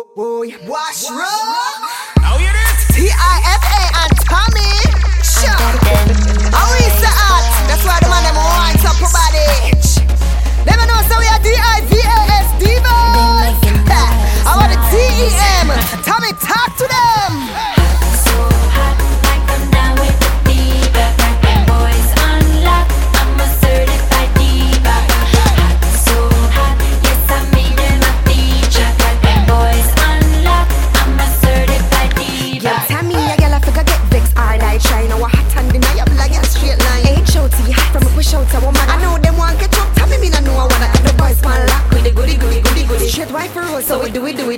Boy, wash roll. Now hear this? Tifa and Tommy. Sure. How is that? That's why the man them wants up your body. Let me know so we are DIVAS Divas. I want the TEM. Tommy, talk to them. So we do it